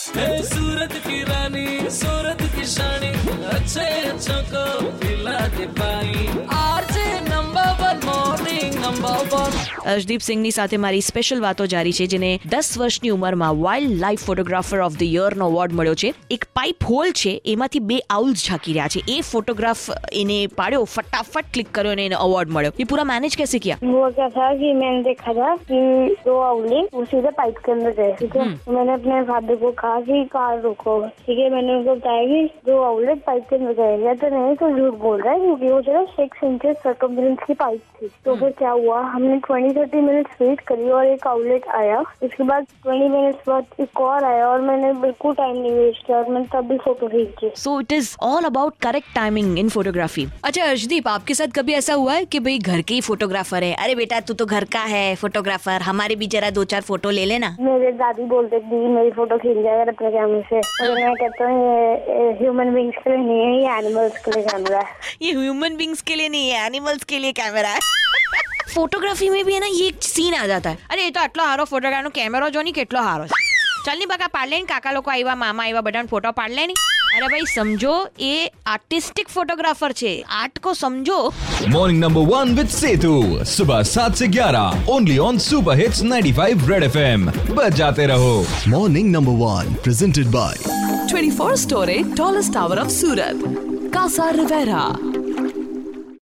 सूरत की रानी, सूरत की शानी, अच्छे अच्छों को दिला दे पाई। RJ number 1 morning number 1। Arshdeep સિંહની સાથે મારી સ્પેશિયલ વાતો જારી છે, જેને 10 વર્ષની ઉંમરમાં wildlife photographer of the યરનો એવોર્ડ મળ્યો છે। એક પાઇપ હોલ છે, એમાંથી 2 આઉલ્સ ઝાંકી રહ્યા છે। એ फोटोग्राफ इन्हें पाड़ो, फटाफट क्लिक करो, इन्हें अवार्ड मिलो। ये पूरा मैनेज कैसे किया? वो क्या था कि मैंने देखा था कि 2 आउले वो सीधे पाइप के अंदर गए, ठीक है। मैंने अपने फादर को कहा कि कार रोको, ठीक है। मैंने उनको बताया कि 2 आउलेट पाइप के अंदर गए, या तो नहीं तो झूठ बोल रहा है, क्योंकि वो सिर्फ 6 इंचेस सर्कमफ्रेंस की पाइप थी। तो फिर क्या हुआ, हमने 20-30 मिनट्स वेट करी और एक आउलेट आया। उसके बाद 20 मिनट्स बाद एक और आया और मैंने बिल्कुल टाइम नहीं वेस्ट किया और मैंने तब भी फोटो खींची। So it is all about correct timing in photography. अच्छा अर्शदीप, आपके साथ कभी ऐसा हुआ है कि भाई घर के ही फोटोग्राफर है, अरे बेटा तू तो घर का है फोटोग्राफर, हमारे भी जरा 2-4 फोटो ले लेना? मेरे दादी बोलते दी मेरी फोटो खींच जाएगा अपने कैमरे से, और मैं कहता हूँ ये ह्यूमन बींग्स के लिए नहीं है, ये एनिमल्स के लिए कैमरा है। ये ह्यूमन बींग्स के लिए नहीं है, एनिमल्स के लिए कैमरा है। फोटोग्राफी में भी है ना ये एक सीन आ जाता है, अरे ये तो आटलो हारो फोटोग्राफर नो कैमरा जो नहीं केटलो हारो છે। ચાલ ની બકા પાડ લે, કાકા લોકો આવ્યા, મામા આવ્યા, બધાને ફોટો પાડ લે ની। अरे भाई समझो, ये आर्टिस्टिक फोटोग्राफर छे, आर्ट को समझो। मॉर्निंग नंबर 1 विद सेतु, सुबह 7 से 11 only on super hits 95 red FM। बजाते रहो। Morning number 1 presented by 24 story tallest tower of Surat, Casa Rivera।